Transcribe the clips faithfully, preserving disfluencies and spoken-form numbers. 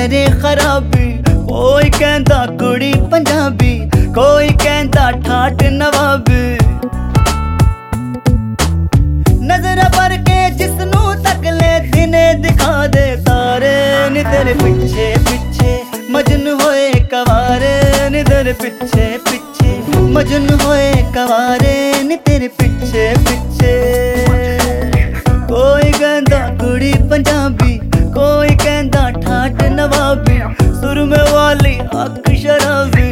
करे खराबी। कोई कहंदा कुड़ी पंजाबी, कोई कहंदा ठाट नवाबी। नजर भर के जिसनू तक ले दिने दिखा दे तारे नी तेरे पिछे पिछे मजनू होए कवारे नी तेरे पिछे पिछे मजनू होए कवारे नी तेरे पिछे पिछे। कोई कहंदा कुड़ी पंजाबी, कोई कहंदा ठाट नवाबी, सुरमे वाली अख शराबी।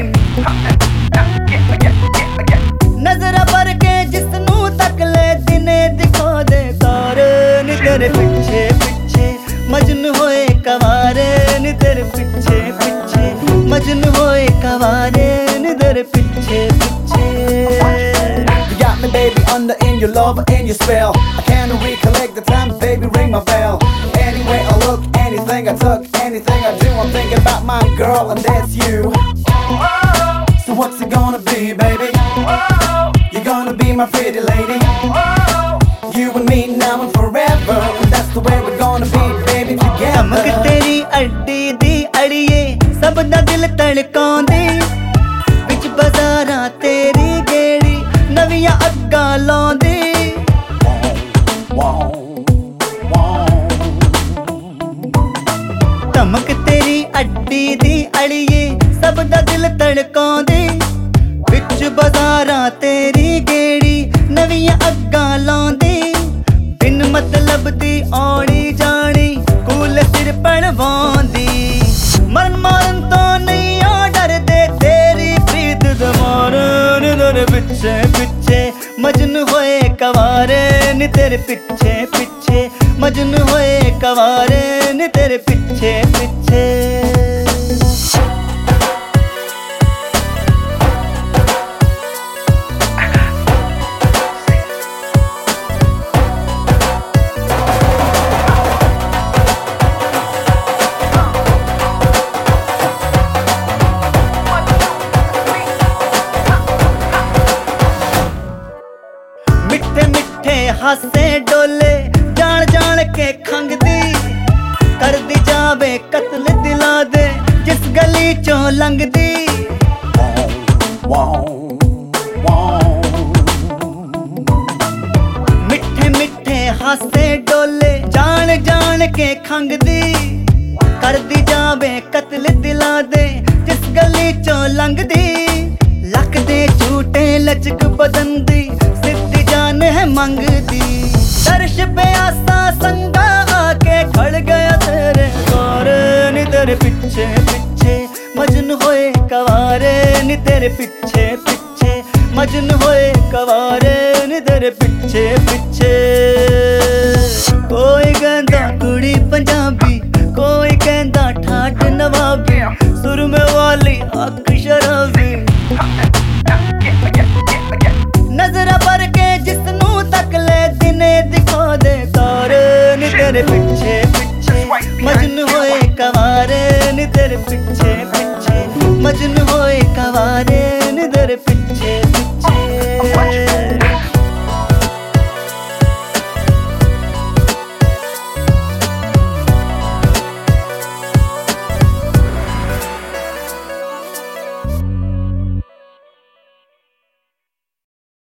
नजर भर के जिसनू तक ले दिने दिखा दे तारे नी तेरे पिछे पिछे मजनू होए कवारे नी तेरे पिछे पिछे मजनू होए कवारे नी तेरे पिछे पिछे। You got me baby under in your love and your spell. I can't recollect the time, baby ring my bell. Anyway I look, anything I took, anything I do, I'm thinking about my girl and that's you. So what's it gonna be, baby? You're gonna be my pretty lady. You and me now and forever, and that's the way we're gonna be, baby, चमक together. तेरी अड्डी दी अड़िए सब दा दिल धड़कांदी, विच बाजारां तेरी गेड़ी नवियां अग्गां लाउंदी। चमक तेरी अड्डी दी अड़िए सब दा दिल धड़कांदी, विच बाजारां तेरी गेड़ी नवियां अग्गां लाउंदी। बिन मतलब दी औड़ी जानी कूल सिर पड़वांदी, मरन मारन तो नहीं आ डरदे तेरी प्रीत दे मारन तेरे पिछे पिछे मजनू होए कवारे नी तेरे पिछे पिछे मजनू होए कवारे नी तेरे पिछे पिछे। मिठे मिठे हासे डोले जान जान के खंगदी, कर दी जावे कत्ल दिला दे जिस गली चों लंघदी। मिठे मिठे हासे डोले जान जान के खंगदी, कर दी जावे कत्ल दिला दे जिस गली चों लंघदी। लक दे झूठे लचक बदन दी सिद्धी जान है मंगदी, दर्श पे आसा संगा आके खड़ गया तेरे द्वारे नी तेरे पिछे पिछे मजनू होए कवारे नी तेरे पिछे पिछे मजनू होए कवारे नी तेरे पिछे पिछे। कोई कहंदा कुड़ी पंजाबी, कोई कहंदा ठाट नवाबी, सुरमे वाली अख शराबी। नजर भर के जिसनू तक ले दिने दिखा दे तारे नी तेरे पिछे पिछे मजनू होए कवारे नी तेरे पिछे पिछे मजनू होए कवारे नी तेरे पिछे